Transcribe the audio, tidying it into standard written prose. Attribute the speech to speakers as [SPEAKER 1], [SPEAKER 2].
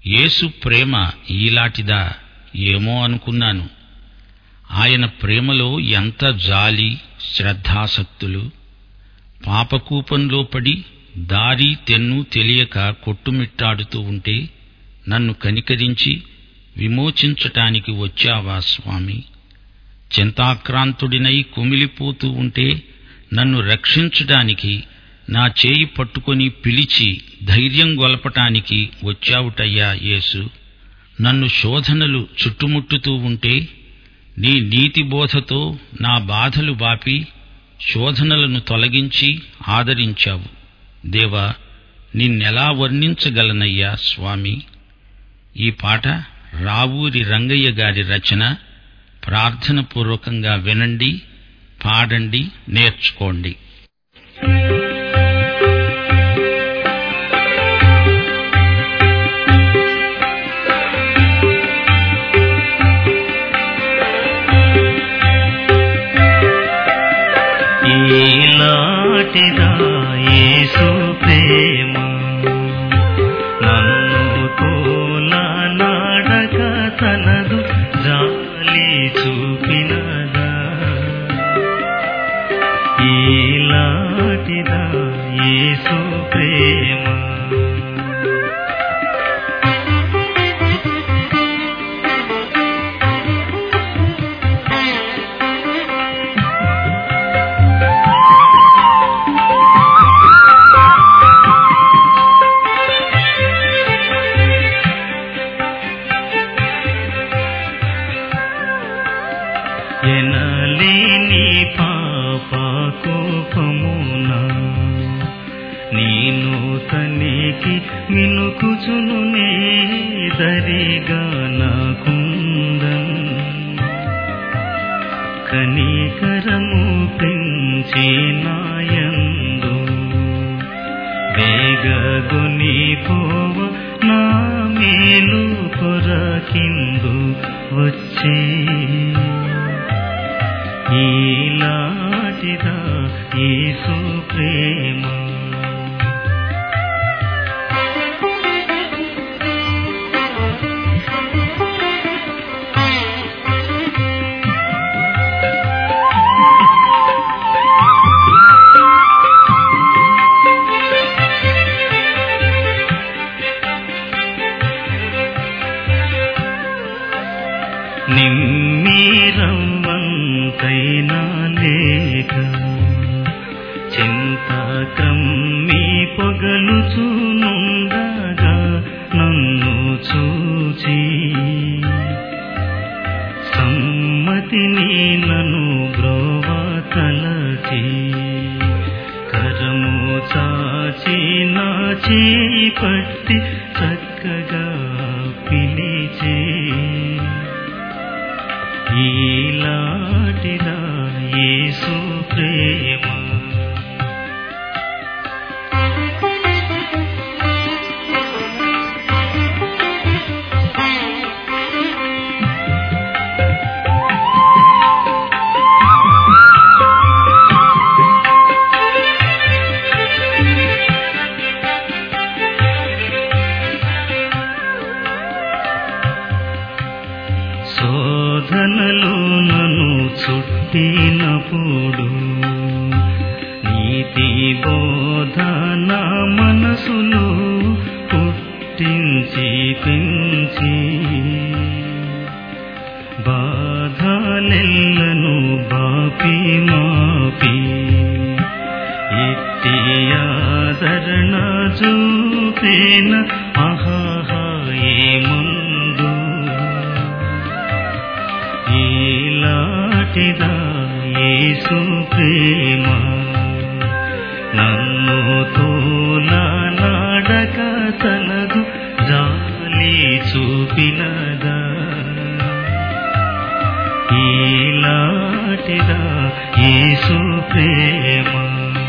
[SPEAKER 1] యేసు ప్రేమ ఈలాటిదా ఏమో అనుకున్నాను. ఆయన ప్రేమలో ఎంత జాలి, శ్రద్ధాసక్తులు! పాపకూపంలో పడి దారి తెన్ను తెలియక కొట్టుమిట్టాడుతూ ఉంటే నన్ను కనికరించి విమోచించటానికి వచ్చావా స్వామి? చింతాక్రాంతుడినై కుమిలిపోతూ ఉంటే నన్ను రక్షించటానికి నా చేయి పట్టుకొని పిలిచి ధైర్యం గొలపటానికి వచ్చావుటయ్యా యేసు. నన్ను శోధనలు చుట్టుముట్టుతూ ఉంటే నీ నీతి బోధతో నా బాధలు బాపి శోధనలను తొలగించి ఆదరించావు. దేవా, నిన్నెలా వర్ణించగలనయ్యా స్వామి? ఈ పాట రావూరి రంగయ్య గారి రచన. ప్రార్థనపూర్వకంగా వినండి, పాడండి, నేర్చుకోండి.
[SPEAKER 2] ఈలాటిదా యేసు ప్రేమ, నన్ను తోలనాడక తనదు జాలి చూపినదా. ఈలాటిదా యేసు ప్రేమ, ఎనలేని పాప కోపమునా నేను తనికి మినుకుచునునే దరిగా నాకుందన్. కనికరము పెంచి నాయందు వేగగొని పోవ నా మేలు కొరకిందు వచ్చే. ఈలాటిదా యేసు ప్రేమ, నిమ్మీరవ్వంతైనా లేక చింతక్రమ్మి పొగలుచునుండగా నన్ను చూచి సమ్మతిని నన్ను బ్రోవ తలచి కరము చాచి నా చేయి పట్టి చక్కగా పిలిచే. ఈలాటిదా యేసు ప్రేమ, శోధనలు నన్ను చుట్టినప్పుడు నీతి బోధ నా మనసులో పుట్టించి పెంచి బాధలెల్లను బాపి మాపి ఇట్టి ఆదరణ చూపేన ఆహాహా ఏముందు. ఈలాటిదా యేసు ప్రేమ, నన్ను తోలనాడక తనదు జాలి చూపినదా. ఈలాటిదా యేసు ప్రేమ.